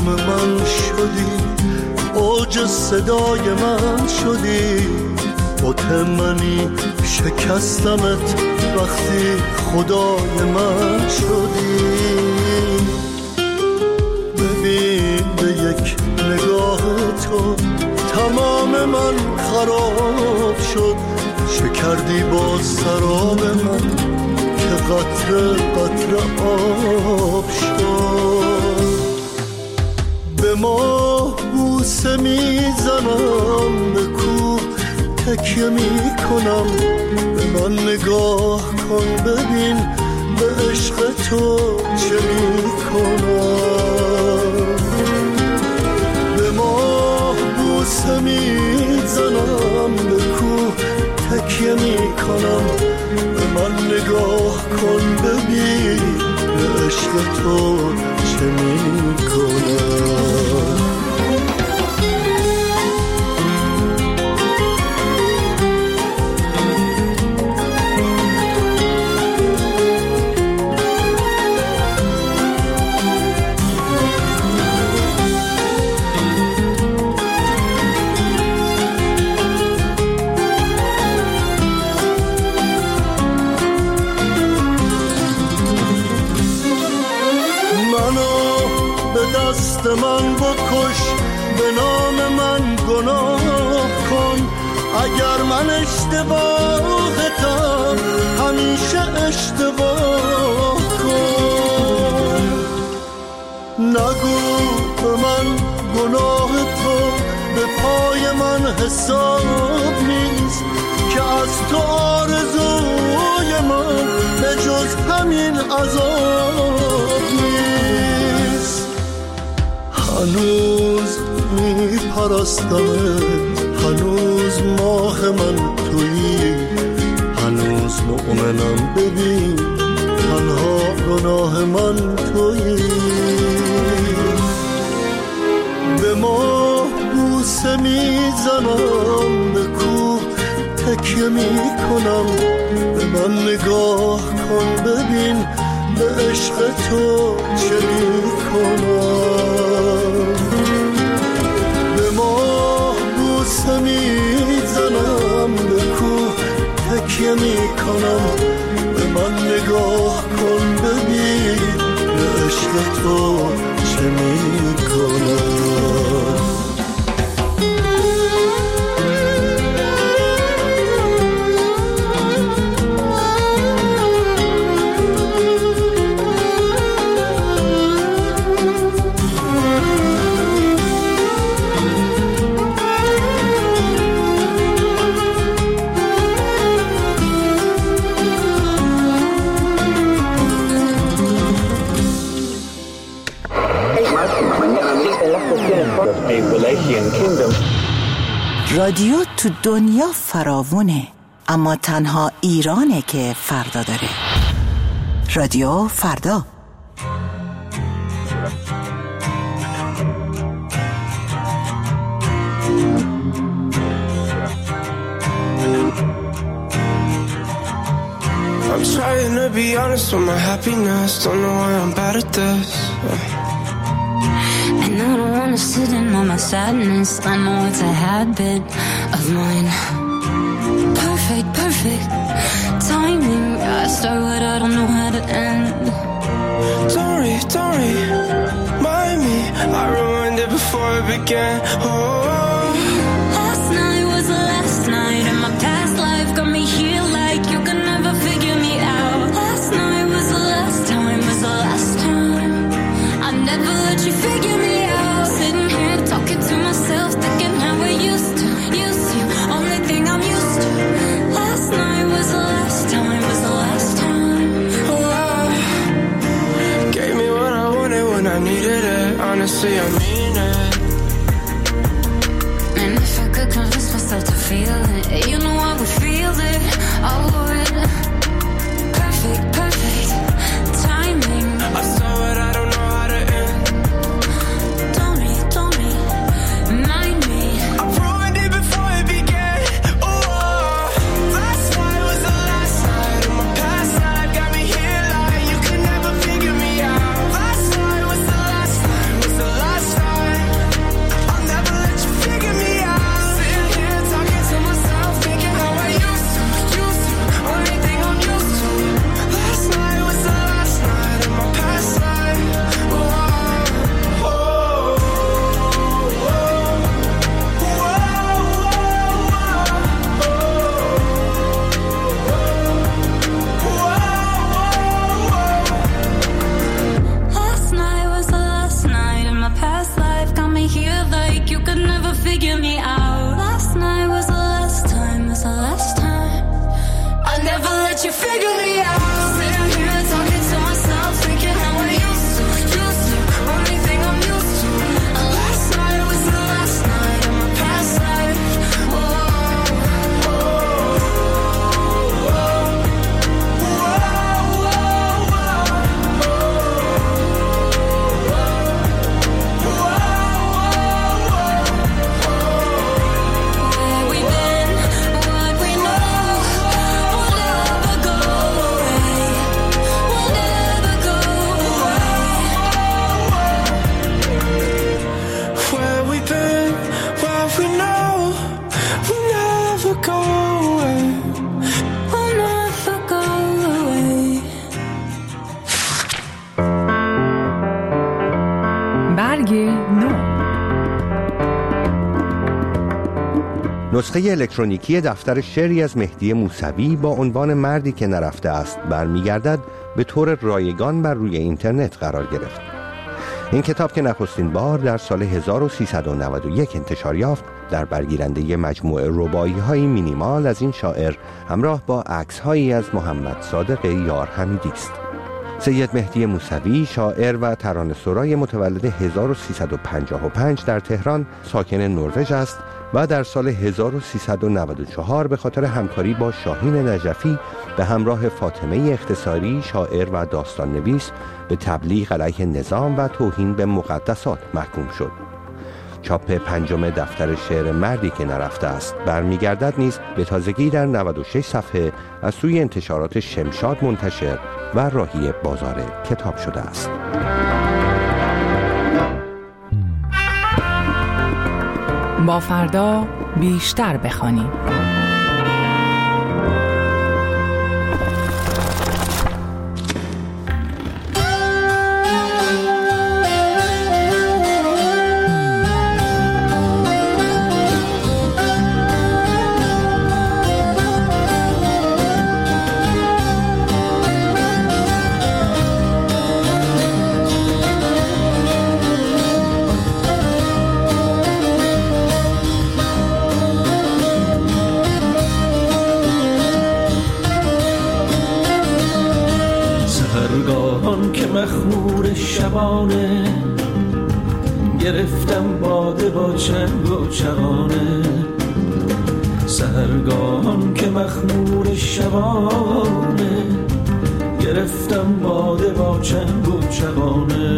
من شدی، اوج صدای من شدی، بت منی شکستمت وقتی خدای من شدی. ببین به یک نگاه تو تمام من خراب شد، شکردی با سراب من که قطره قطره آب شد. به ماه بوسه میزنم، به کوه تکیه میکنم، به من نگاه کن ببین به عشق تو چه میکنم. به ماه بوسه میزنم، به کوه تکیه میکنم، به من نگاه کن ببین به عشق تو چه میکنم. من بکش، به نام من گناه کن، اگر من اشتباهتم همیشه اشتباه کن. نگو به من گناه تو به پای من حساب نیست، که از تو آرزوی من به جز همین عذاب نیست. هنوز میپرستمت، هنوز ماه من تویی، هنوز مؤمنم ببین تنها گناه من تویی. به ماه بوسه میزنم، به کوه تکیه میکنم، به من نگاه کن ببین به عشق تو چه میکنم. به ماه بوسه میزنم، به کوه تکیه میکنم، به من نگاه کن ببین به عشق تو چه میکنم. رادیو تو دنیا فراوونه، اما تنها ایرانه که فردا داره. رادیو فردا. I'm trying to be honest with my happiness, don't know why I'm bad at this. And I don't wanna sit in on my sadness, I know it's a habit of mine. Perfect timing, I start what I don't know how to end. Don't remind me, I ruined it before it began. Oh, last night was the last night, and my past life got me here like you could never figure me out. Last night was the last time, I never let you figure me out. Sitting here talking to myself, thinking how we're used to. Only thing I'm used to. Last night was the last time. oh, gave me what I wanted when I needed it. Honestly, I mean it. And if I could convince myself to feel it, you know I would feel it. I would. Perfect timing. I saw it, I don't know how to end. Don't remind me. I ruined it before it began. Oh, last night was the last night, and my past life got me here like you could never figure me out. Last night was the last time, نسخه الکترونیکی دفتر شعری از مهدی موسوی با عنوان مردی که نرفته است برمیگردد به طور رایگان بر روی اینترنت قرار گرفت. این کتاب که نخستین بار در سال 1391 انتشار یافت، در برگیرنده مجموعه رباعی‌های مینیمال از این شاعر همراه با عکس‌هایی از محمد صادق یار حمیدی است. سید مهدی موسوی شاعر و ترانه‌سرای متولد 1355 در تهران ساکن نروژ است و در سال 1394 به خاطر همکاری با شاهین نجفی به همراه فاطمه اختصاری شاعر و داستان نویس به تبلیغ علیه نظام و توهین به مقدسات محکوم شد. چاپ 5 دفتر شعر مردی که نرفته است برمیگردد نیز به تازگی در 96 صفحه از سوی انتشارات شمشاد منتشر و راهی بازار کتاب شده است. با فردا بیشتر بخوانیم. مخمور شبانه گرفتم باده با چنگ و چغانه، سحرگاهان که مخمور شبانه گرفتم باده با چنگ و چغانه،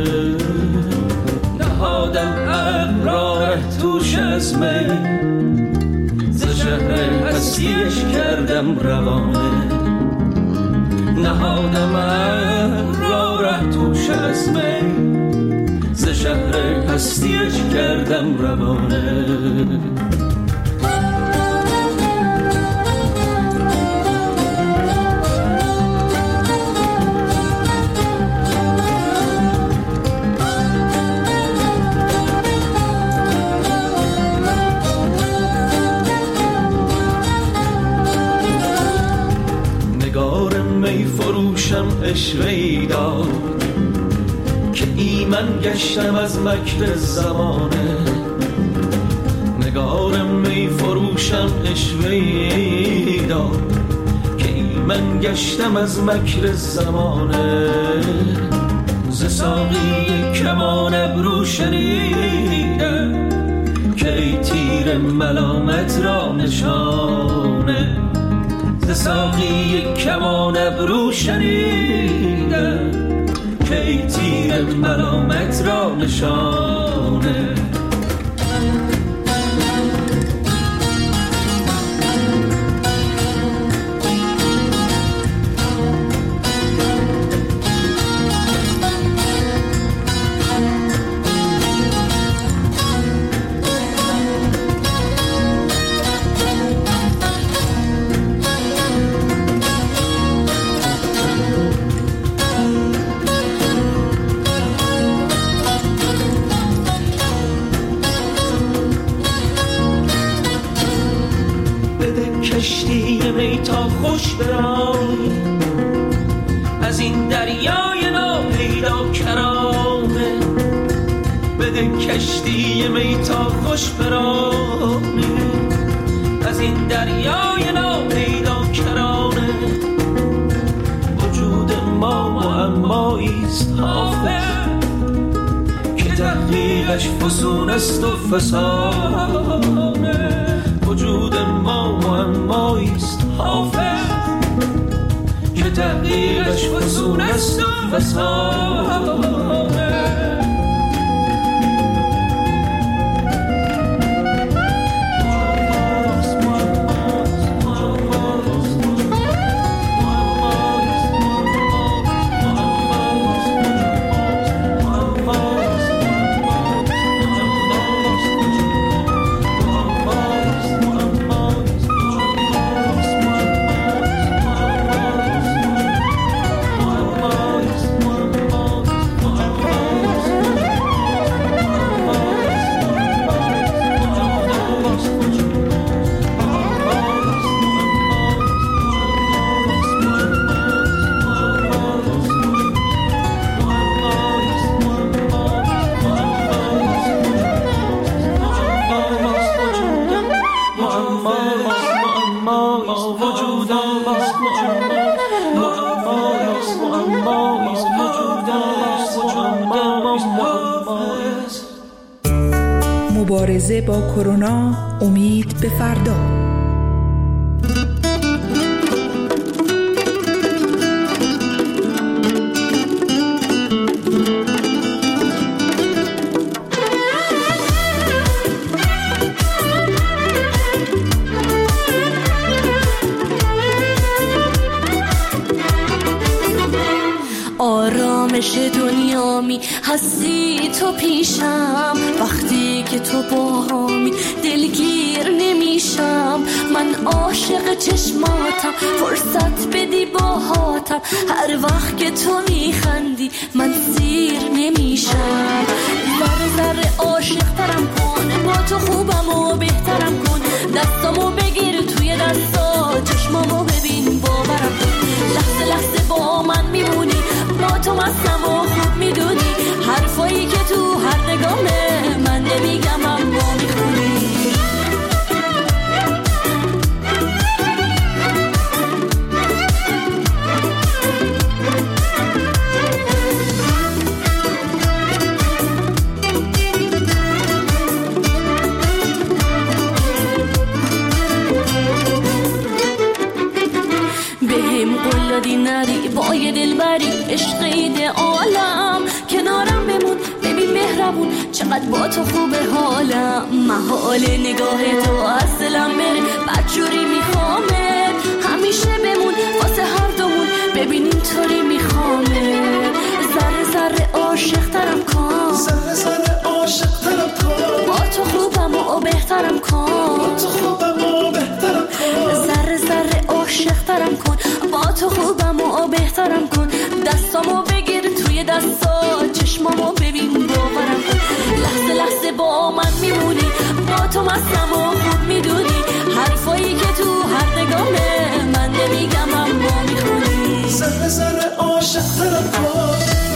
نهادم عقل را ره توش از می، ز شهر هستیش کردم روانه، نهادم عقل را ره توش از می، ز شهر هستیش کردم روانه. نگار می فروشم عشقی داد که ایمن گشتم از مکر زمانه، نگار می فروشم عشقی داد که ایمن گشتم از مکر زمانه، ز ساقی کمان ابرو شنیدم که ای تیر ملامت را نشانه، ز ساقی کمان ابرو شنیدم که ای تیر ملامت را نشانه. کشتی می تا خوش برای از این دریای ناپیدا کرانه، بده کشتی می تا خوش برای از این دریای ناپیدا کرانه، وجود ما معماییست حافظ که تحقیقش فسون است و فسانه، وجود ما معماییست حافظ که تحقیقش فسون است و فسانه. مبارزه با کرونا، امید به فردا. آرامش دنیامی هستی تو پیشم، وقتی که تو باهامی دلگیر نمیشم. من عاشق چشماتم، فرصت بدی باهاتم، هر وقت که تو میخندی من سیر نمیشم. ذره ذره عاشق ترم کن، با تو خوبم و بهترم کن، دستامو بگیر توی دستا، چشمامو ببین باورم کن. لحظه لحظه با من میمونی، با تو مستم و خوب میدونی، حرفایی که تو هر نگامه من نمیگم اما میخونی. دادی نری با یه دلبری، عشق ایده عالم کنارم بمون، ببین مهربون چقدر با تو خوبه حالم. محال نگاه تو از دلم بره، بدجوری میخوامه، همیشه بمون واسه هر دومون، ببین اینطوری میخوامه. ذره ذره عاشق ترم کن، ذره ذره عاشق ترم کن، با تو خوبم و بهترم کن، با تو خوبم و بهترم کن. ذره ذره عاشق ترم کن، با تو خوبم و بهترم کن، دستامو بگیر توی دستا، چشمامو ببین باورم کن. لحظه لحظه با من میمونی، با تو مستم و خوب میدونی، حرفایی که تو هر نگامه من نمیگم اما میخونی. ذره ذره عاشق ترم کن.